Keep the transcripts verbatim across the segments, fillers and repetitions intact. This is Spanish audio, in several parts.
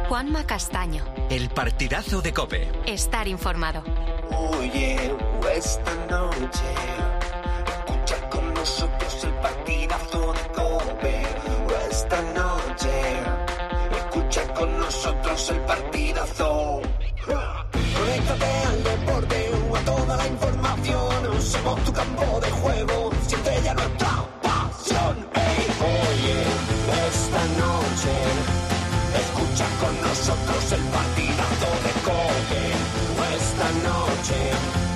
Juanma Castaño. El partidazo de COPE. Estar informado. Oye, esta noche escucha con nosotros el partidazo de COPE. Esta noche escucha con nosotros el partidazo. Conéctate al deporte, a toda la información. Somos tu campo de juego, siempre ya nuestra pasión. Hey, oye, esta noche escucha con nosotros el partidazo de COPE. Esta noche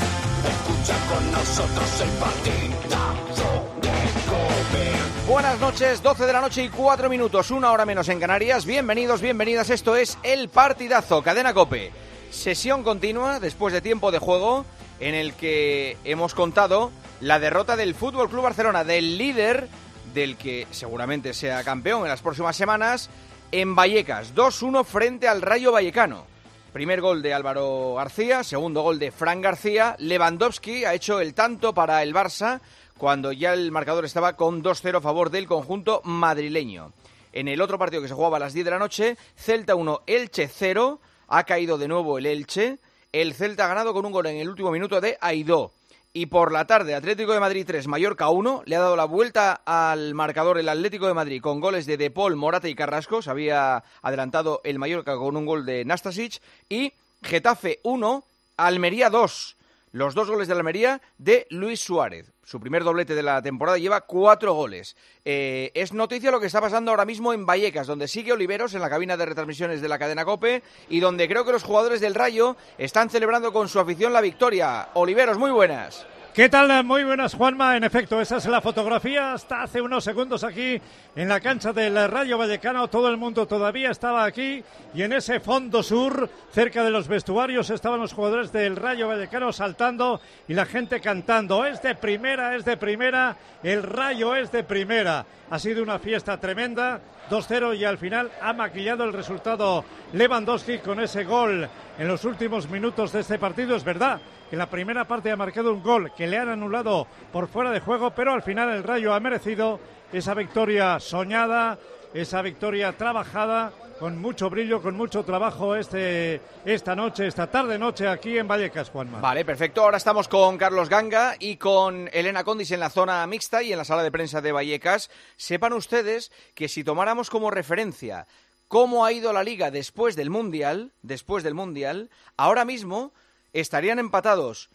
escucha con nosotros el partidazo de COPE. Buenas noches, doce de la noche y cuatro minutos, una hora menos en Canarias. Bienvenidos, bienvenidas, esto es El Partidazo, Cadena COPE. Sesión continua después de tiempo de juego en el que hemos contado la derrota del F C Barcelona, del líder, del que seguramente sea campeón en las próximas semanas, en Vallecas, dos uno frente al Rayo Vallecano. Primer gol de Álvaro García, segundo gol de Fran García. Lewandowski ha hecho el tanto para el Barça cuando ya el marcador estaba con dos cero a favor del conjunto madrileño. En el otro partido que se jugaba a las diez de la noche, Celta uno, Elche cero. Ha caído de nuevo el Elche. El Celta ha ganado con un gol en el último minuto de Aidó. Y por la tarde, Atlético de Madrid tres, Mallorca uno. Le ha dado la vuelta al marcador el Atlético de Madrid con goles de De Paul, Morata y Carrasco. Se había adelantado el Mallorca con un gol de Nastasic. Y Getafe uno, Almería dos. Los dos goles de Almería de Luis Suárez. Su primer doblete de la temporada, lleva cuatro goles. Eh, es noticia lo que está pasando ahora mismo en Vallecas, donde sigue Oliveros en la cabina de retransmisiones de la cadena COPE y donde creo que los jugadores del Rayo están celebrando con su afición la victoria. Oliveros, muy buenas. ¿Qué tal? Muy buenas, Juanma. En efecto, esa es la fotografía. Hasta hace unos segundos aquí en la cancha del Rayo Vallecano. Todo el mundo todavía estaba aquí y en ese fondo sur, cerca de los vestuarios, estaban los jugadores del Rayo Vallecano saltando y la gente cantando. Es de primera, es de primera, el Rayo es de primera. Ha sido una fiesta tremenda, dos cero, y al final ha maquillado el resultado Lewandowski con ese gol en los últimos minutos de este partido. Es verdad que en la primera parte ha marcado un gol que le han anulado por fuera de juego, pero al final el Rayo ha merecido esa victoria soñada, esa victoria trabajada, con mucho brillo, con mucho trabajo este esta noche, esta tarde-noche aquí en Vallecas, Juanma. Vale, perfecto. Ahora estamos con Carlos Ganga y con Elena Condis en la zona mixta y en la sala de prensa de Vallecas. Sepan ustedes que si tomáramos como referencia cómo ha ido la Liga después del Mundial, después del Mundial, ahora mismo estarían empatados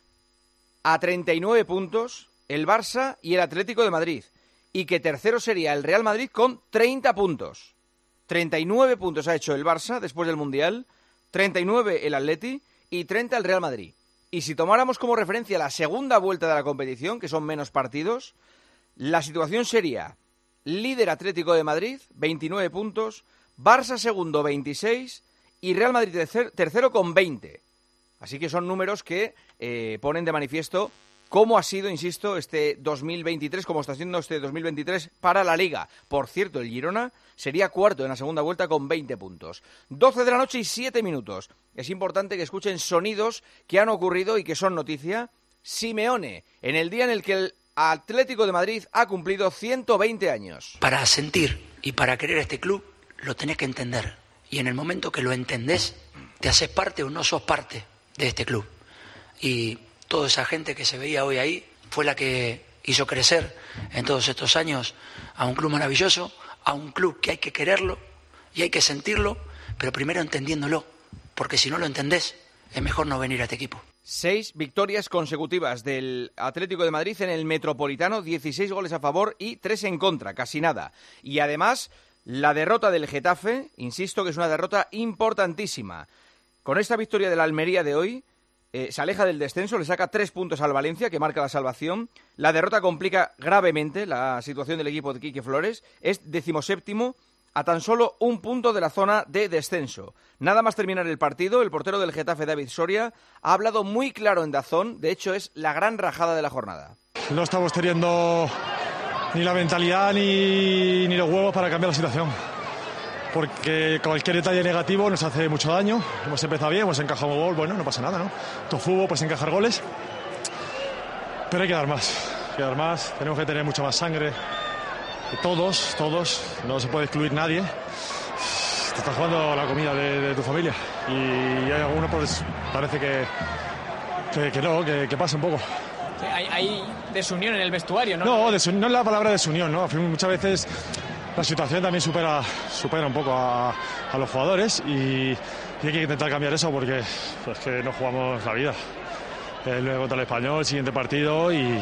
a treinta y nueve puntos el Barça y el Atlético de Madrid, y que tercero sería el Real Madrid con treinta puntos. treinta y nueve puntos ha hecho el Barça después del Mundial, treinta y nueve el Atleti y treinta el Real Madrid. Y si tomáramos como referencia la segunda vuelta de la competición, que son menos partidos, la situación sería líder Atlético de Madrid, veintinueve puntos, Barça segundo, veintiséis, y Real Madrid tercer, tercero con veinte. Así que son números que eh, ponen de manifiesto cómo ha sido, insisto, este dos mil veintitrés, cómo está siendo este dos mil veintitrés para la Liga. Por cierto, el Girona sería cuarto en la segunda vuelta con veinte puntos. doce de la noche y siete minutos. Es importante que escuchen sonidos que han ocurrido y que son noticia. Simeone, en el día en el que el Atlético de Madrid ha cumplido ciento veinte años. Para sentir y para querer este club, lo tenés que entender. Y en el momento que lo entendés, te haces parte o no sos parte de este club. Y toda esa gente que se veía hoy ahí fue la que hizo crecer en todos estos años a un club maravilloso, a un club que hay que quererlo y hay que sentirlo, pero primero entendiéndolo, porque si no lo entendés, es mejor no venir a este equipo. Seis victorias consecutivas del Atlético de Madrid en el Metropolitano, dieciséis goles a favor y tres en contra, casi nada. Y además, la derrota del Getafe, insisto que es una derrota importantísima. Con esta victoria de la Almería de hoy, Eh, se aleja del descenso, le saca tres puntos al Valencia, que marca la salvación. La derrota complica gravemente la situación del equipo de Quique Flores. Es decimoséptimo a tan solo un punto de la zona de descenso. Nada más terminar el partido, el portero del Getafe, David Soria, ha hablado muy claro en DAZN. De hecho, es la gran rajada de la jornada. No estamos teniendo ni la mentalidad ni, ni los huevos para cambiar la situación. Porque cualquier detalle negativo nos hace mucho daño. Hemos empezado bien, hemos encajado un gol, bueno, no pasa nada, ¿no? Todo fútbol, pues encajar goles. Pero hay que dar más, hay que dar más. Tenemos que tener mucha más sangre. Todos, todos, no se puede excluir nadie. te estás jugando la comida de, de tu familia. Y hay algunos, pues parece que, que, que no, que, que pasa un poco. Sí, hay, hay desunión en el vestuario, ¿no? No, desunión, no es la palabra desunión, ¿no? Muchas veces la situación también supera, supera un poco a, a los jugadores y, y hay que intentar cambiar eso porque es que no jugamos la vida. Eh, luego contra el Español, siguiente partido y...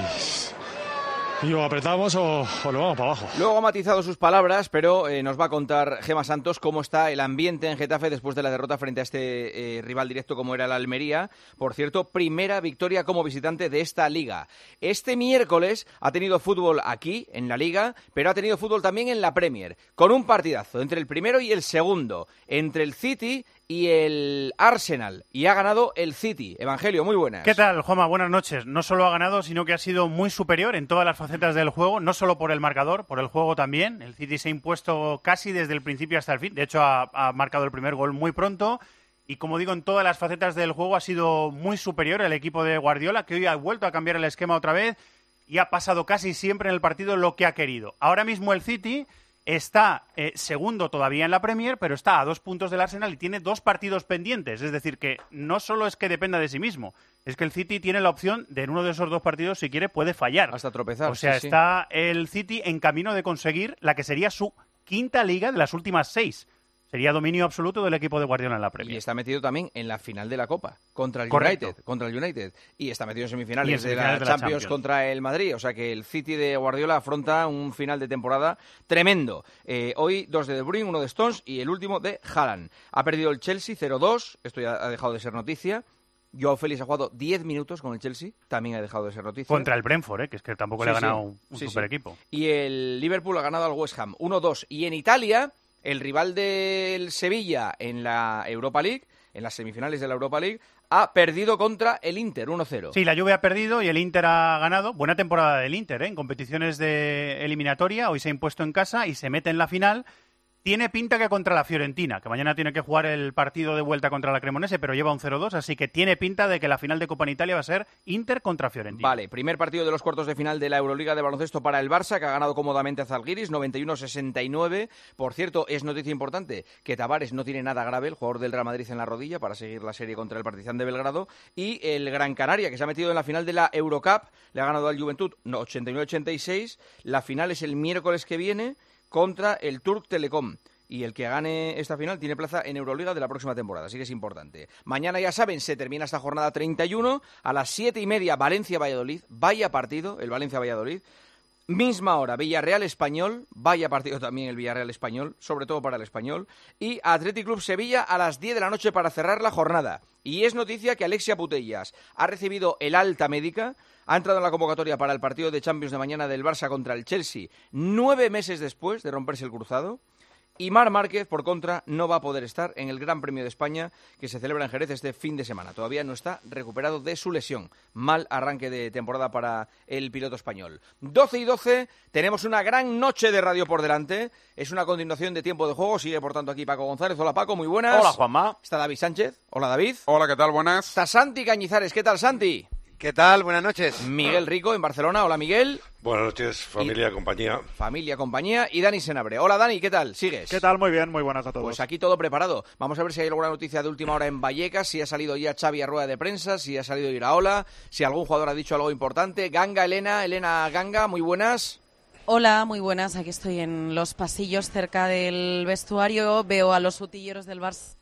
Y o apretamos o, o lo vamos para abajo. Luego ha matizado sus palabras, pero eh, nos va a contar Gemma Santos cómo está el ambiente en Getafe después de la derrota frente a este eh, rival directo como era la Almería. Por cierto, primera victoria como visitante de esta liga. Este miércoles ha tenido fútbol aquí, en la liga, pero ha tenido fútbol también en la Premier, con un partidazo entre el primero y el segundo, entre el City y el Arsenal, y ha ganado el City. Evangelio, muy buenas. ¿Qué tal, Juanma? Buenas noches. No solo ha ganado, sino que ha sido muy superior en todas las facetas del juego, no solo por el marcador, por el juego también. El City se ha impuesto casi desde el principio hasta el fin. De hecho, ha, ha marcado el primer gol muy pronto. Y como digo, en todas las facetas del juego ha sido muy superior el equipo de Guardiola, que hoy ha vuelto a cambiar el esquema otra vez y ha pasado casi siempre en el partido lo que ha querido. Ahora mismo el City está eh, segundo todavía en la Premier, pero está a dos puntos del Arsenal y tiene dos partidos pendientes. Es decir, que no solo es que dependa de sí mismo, es que el City tiene la opción de en uno de esos dos partidos, si quiere, puede fallar. Hasta tropezar. O sea, sí, está sí. el City en camino de conseguir la que sería su quinta liga de las últimas seis. Sería dominio absoluto del equipo de Guardiola en la Premier. Y está metido también en la final de la Copa, contra el Correcto. United. Contra el United. Y está metido en semifinales, Y en semifinales de, la de la Champions, Champions contra el Madrid. O sea que el City de Guardiola afronta un final de temporada tremendo. Eh, hoy dos de De Bruyne, uno de Stones y el último de Haaland. Ha perdido el Chelsea cero dos, esto ya ha dejado de ser noticia. Joao Félix ha jugado diez minutos con el Chelsea, también ha dejado de ser noticia. Contra el Brentford, ¿eh? Que es que tampoco Sí, le ha sí. ganado un Sí, super sí. equipo. Y el Liverpool ha ganado al West Ham uno dos. Y en Italia, el rival del Sevilla en la Europa League, en las semifinales de la Europa League, ha perdido contra el Inter uno cero. Sí, la Juve ha perdido y el Inter ha ganado. Buena temporada del Inter, ¿eh? En competiciones de eliminatoria. Hoy se ha impuesto en casa y se mete en la final. Tiene pinta que contra la Fiorentina, que mañana tiene que jugar el partido de vuelta contra la Cremonese, pero lleva un cero dos, así que tiene pinta de que la final de Copa en Italia va a ser Inter contra Fiorentina. Vale, primer partido de los cuartos de final de la Euroliga de baloncesto para el Barça, que ha ganado cómodamente a Zalgiris, noventa y uno sesenta y nueve. Por cierto, es noticia importante que Tavares no tiene nada grave, el jugador del Real Madrid en la rodilla, para seguir la serie contra el Partizan de Belgrado. Y el Gran Canaria, que se ha metido en la final de la Eurocup, le ha ganado al Juventud no, ochenta y nueve ochenta y seis. La final es el miércoles que viene contra el Turk Telecom. Y el que gane esta final tiene plaza en Euroliga de la próxima temporada, así que es importante. Mañana, ya saben, se termina esta jornada treinta y uno, a las siete y media Valencia-Valladolid, vaya partido, el Valencia-Valladolid. Misma hora, Villarreal-Español, vaya partido también el Villarreal-Español, sobre todo para el Español. Y Athletic Club Sevilla a las diez de la noche para cerrar la jornada. Y es noticia que Alexia Putellas ha recibido el alta médica, ha entrado en la convocatoria para el partido de Champions de mañana del Barça contra el Chelsea, nueve meses después de romperse el cruzado. Y Marc Márquez, por contra, no va a poder estar en el Gran Premio de España que se celebra en Jerez este fin de semana. Todavía no está recuperado de su lesión. Mal arranque de temporada para el piloto español. doce y doce, tenemos una gran noche de radio por delante. Es una continuación de tiempo de juego. Sigue, por tanto, aquí Paco González. Hola, Paco, muy buenas. Hola, Juanma. Está David Sánchez. Hola, David. Hola, ¿qué tal? Buenas. Está Santi Cañizares. ¿Qué tal, Santi? ¿Qué tal? Buenas noches. Miguel Rico, en Barcelona. Hola, Miguel. Buenas noches, familia, y, compañía. Familia, compañía. Y Dani Senabre. Hola, Dani, ¿qué tal? ¿Sigues? ¿Qué tal? Muy bien, muy buenas a todos. Pues aquí todo preparado. Vamos a ver si hay alguna noticia de última hora en Vallecas, si ha salido ya Xavi a rueda de prensa, si ha salido Iraola, si algún jugador ha dicho algo importante. Ganga, Elena, Elena Ganga, muy buenas. Hola, muy buenas. Aquí estoy en los pasillos cerca del vestuario. Veo a los utilleros del Barça.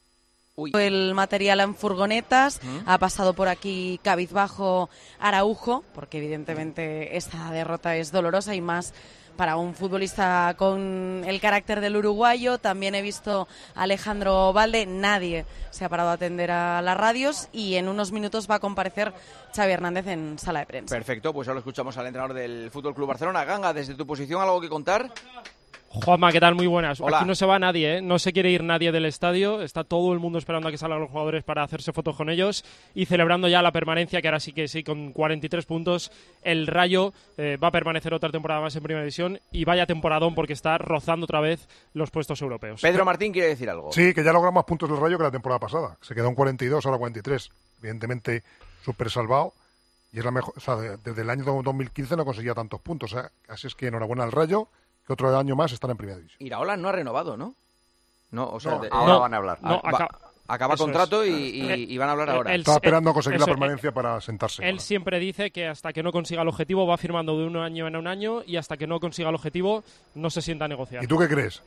Uy. El material en furgonetas, ¿Mm? Ha pasado por aquí cabizbajo Araujo, porque evidentemente esta derrota es dolorosa y más para un futbolista con el carácter del uruguayo. También he visto a Alejandro Valde, nadie se ha parado a atender a las radios y en unos minutos va a comparecer Xavi Hernández en sala de prensa. Perfecto, pues ahora escuchamos al entrenador del F C Barcelona. Ganga, desde tu posición, ¿algo que contar? Juanma, ¿qué tal? Muy buenas. Hola. Aquí no se va nadie, ¿eh? No se quiere ir nadie del estadio. Está todo el mundo esperando a que salgan los jugadores para hacerse fotos con ellos y celebrando ya la permanencia, que ahora sí que sí, con cuarenta y tres puntos. El Rayo eh, va a permanecer otra temporada más en Primera División y vaya temporadón porque está rozando otra vez los puestos europeos. Pedro Martín quiere decir algo. Sí, que ya logra más puntos del Rayo que la temporada pasada. Se quedó en cuarenta y dos, ahora cuarenta y tres. Evidentemente, súper salvado. Y es la mejor, o sea, desde el año dos mil quince no conseguía tantos puntos. ¿eh? Así es que enhorabuena al Rayo, que otro año más están en Primera División. Iraola no ha renovado, ¿no? No, o sea, no, de, ahora no, van a hablar. No, va, acaba Eso contrato es. y, y, y van a hablar ahora. Él, Estaba esperando a conseguir eso, la permanencia para sentarse. Él siempre dice que hasta que no consiga el objetivo va firmando de un año en un año y hasta que no consiga el objetivo no se sienta a negociar. ¿Y tú qué crees?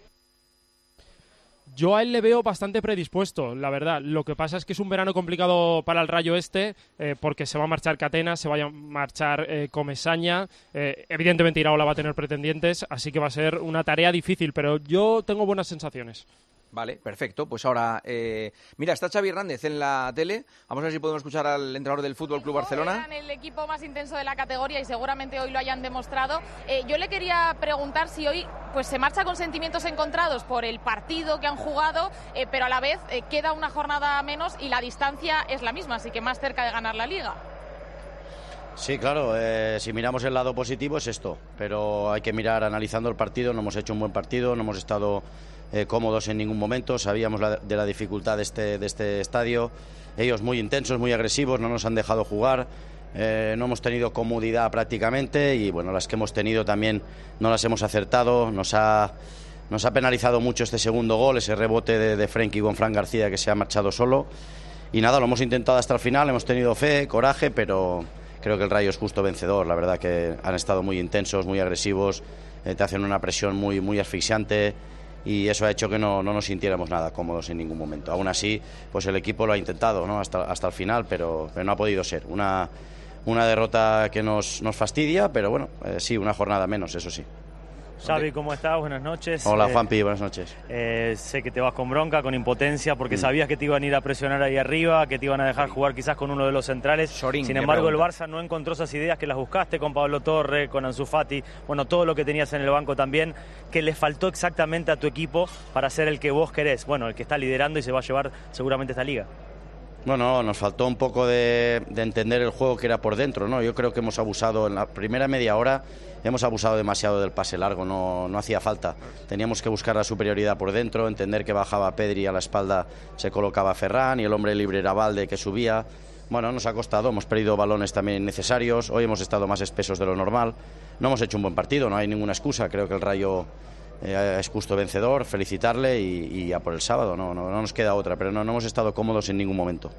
Yo a él le veo bastante predispuesto, la verdad. Lo que pasa es que es un verano complicado para el Rayo este, eh, porque se va a marchar Catena, se va a marchar eh, Comesaña, eh, evidentemente Iraola va a tener pretendientes, así que va a ser una tarea difícil, pero yo tengo buenas sensaciones. Vale, perfecto. Pues ahora, eh, mira, está Xavi Hernández en la tele. Vamos a ver si podemos escuchar al entrenador del Fútbol Club Barcelona. Eran el equipo más intenso de la categoría y seguramente hoy lo hayan demostrado. Eh, yo le quería preguntar si hoy pues se marcha con sentimientos encontrados por el partido que han jugado, eh, pero a la vez eh, queda una jornada menos y la distancia es la misma, así que más cerca de ganar la Liga. Sí, claro, eh, si miramos el lado positivo es esto, pero hay que mirar analizando el partido. No hemos hecho un buen partido, no hemos estado eh, cómodos en ningún momento, sabíamos la, de la dificultad de este, de este estadio, ellos muy intensos, muy agresivos, no nos han dejado jugar, eh, no hemos tenido comodidad prácticamente y bueno, las que hemos tenido también no las hemos acertado, nos ha, nos ha penalizado mucho este segundo gol, ese rebote de, de Frenkie con Fran García que se ha marchado solo y nada, lo hemos intentado hasta el final, hemos tenido fe, coraje, pero creo que el Rayo es justo vencedor, la verdad que han estado muy intensos, muy agresivos, eh, te hacen una presión muy, muy asfixiante y eso ha hecho que no, no nos sintiéramos nada cómodos en ningún momento. Aún así, pues el equipo lo ha intentado, ¿no? hasta, hasta el final, pero, pero no ha podido ser. Una, una derrota que nos, nos fastidia, pero bueno, eh, sí, una jornada menos, eso sí. Xavi, ¿cómo estás? Buenas noches. Hola, eh, Juanpi, buenas noches. Eh, sé que te vas con bronca, con impotencia, porque Mm. sabías que te iban a ir a presionar ahí arriba, que te iban a dejar jugar quizás con uno de los centrales. Sorín, Sin qué embargo, el pregunta. Barça no encontró esas ideas que las buscaste con Pablo Torre, con Ansu Fati, bueno, todo lo que tenías en el banco también, que le faltó exactamente a tu equipo para ser el que vos querés, bueno, el que está liderando y se va a llevar seguramente esta liga. Bueno, nos faltó un poco de, de entender el juego que era por dentro, ¿no? Yo creo que hemos abusado en la primera media hora, hemos abusado demasiado del pase largo, no, no hacía falta. Teníamos que buscar la superioridad por dentro, entender que bajaba Pedri a la espalda, se colocaba Ferran y el hombre libre era Valde que subía. Bueno, nos ha costado, hemos perdido balones también innecesarios, hoy hemos estado más espesos de lo normal. No hemos hecho un buen partido, no hay ninguna excusa, creo que el Rayo eh, es justo vencedor, felicitarle y, y a por el sábado, no, no, no nos queda otra, pero no, no hemos estado cómodos en ningún momento.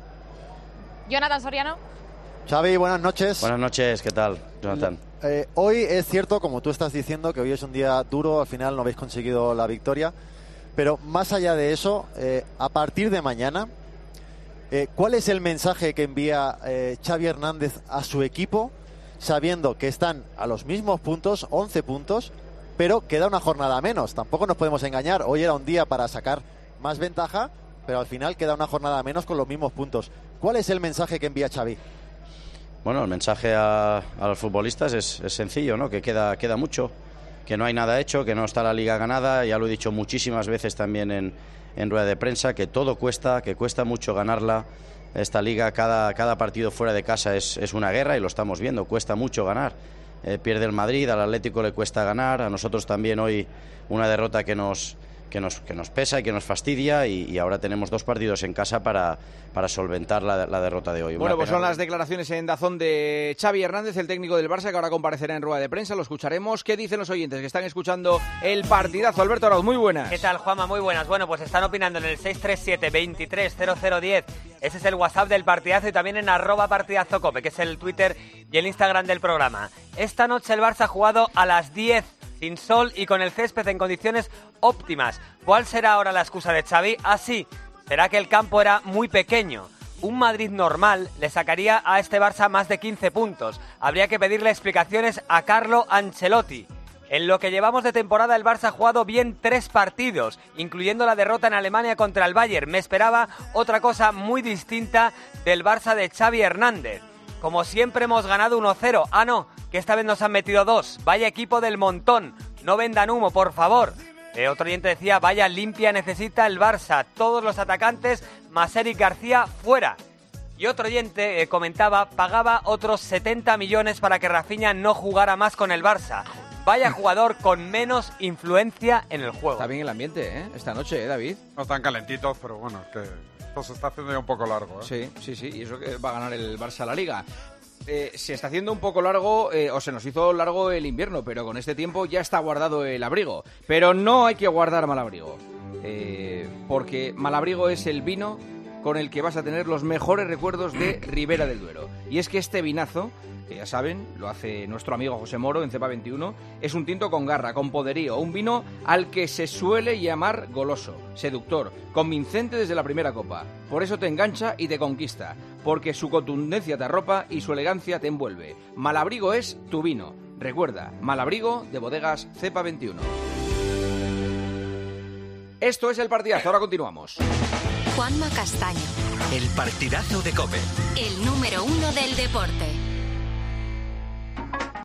Jonathan Soriano. Xavi, buenas noches. Buenas noches, ¿qué tal, Jonathan? Eh, hoy es cierto, como tú estás diciendo, que hoy es un día duro, al final no habéis conseguido la victoria, pero más allá de eso, eh, a partir de mañana, eh, ¿cuál es el mensaje que envía eh, Xavi Hernández a su equipo, sabiendo que están a los mismos puntos, once puntos, pero queda una jornada menos? Tampoco nos podemos engañar, hoy era un día para sacar más ventaja, pero al final queda una jornada menos con los mismos puntos. ¿Cuál es el mensaje que envía Xavi? Bueno, el mensaje a, a los futbolistas es, es sencillo, ¿no? Que queda, queda mucho, que no hay nada hecho, que no está la liga ganada. Ya lo he dicho muchísimas veces también en, en rueda de prensa, que todo cuesta, que cuesta mucho ganarla. Esta liga, cada, cada partido fuera de casa es, es una guerra y lo estamos viendo, cuesta mucho ganar. Eh, pierde el Madrid, al Atlético le cuesta ganar, a nosotros también hoy una derrota que nos... Que nos, que nos pesa y que nos fastidia y, y ahora tenemos dos partidos en casa para, para solventar la, la derrota de hoy. Bueno, Una pues pena. son las declaraciones en Dazón de Xavi Hernández, el técnico del Barça, que ahora comparecerá en rueda de prensa. Lo escucharemos. ¿Qué dicen los oyentes que están escuchando el partidazo? Alberto Arauz, muy buenas. ¿Qué tal, Juanma? Muy buenas. Bueno, pues están opinando en el seis tres siete, veintitrés, cero cero diez. Ese es el WhatsApp del partidazo y también en arroba partidazo cope, que es el Twitter y el Instagram del programa. Esta noche el Barça ha jugado a las diez, sin sol y con el césped en condiciones óptimas. ¿Cuál será ahora la excusa de Xavi? Ah, sí, será que el campo era muy pequeño. Un Madrid normal le sacaría a este Barça más de quince puntos. Habría que pedirle explicaciones a Carlo Ancelotti. En lo que llevamos de temporada, el Barça ha jugado bien tres partidos, incluyendo la derrota en Alemania contra el Bayern. Me esperaba otra cosa muy distinta del Barça de Xavi Hernández. Como siempre hemos ganado uno cero. Ah, no, que esta vez nos han metido dos. Vaya equipo del montón. No vendan humo, por favor. Eh, otro oyente decía, vaya limpia necesita el Barça. Todos los atacantes, más Eric García, fuera. Y otro oyente eh, comentaba, pagaba otros setenta millones para que Rafinha no jugara más con el Barça. Vaya jugador con menos influencia en el juego. Está bien el ambiente, ¿eh? Esta noche, ¿eh, David? No están calentitos, pero bueno, es que esto se está haciendo ya un poco largo, ¿eh? Sí, sí, sí, y eso que va a ganar el Barça la Liga. Eh, se está haciendo un poco largo, eh, o se nos hizo largo el invierno, pero con este tiempo ya está guardado el abrigo. Pero no hay que guardar mal abrigo. eh, porque Malabrigo es el vino con el que vas a tener los mejores recuerdos de Ribera del Duero. Y es que este vinazo, que ya saben, lo hace nuestro amigo José Moro en Cepa veintiuno, es un tinto con garra, con poderío, un vino al que se suele llamar goloso, seductor, convincente desde la primera copa. Por eso te engancha y te conquista, porque su contundencia te arropa y su elegancia te envuelve. Malabrigo es tu vino. Recuerda, Malabrigo de Bodegas Cepa veintiuno. Esto es El Partidazo, ahora continuamos. Juanma Castaño, El partidazo de COPE. el número uno del deporte.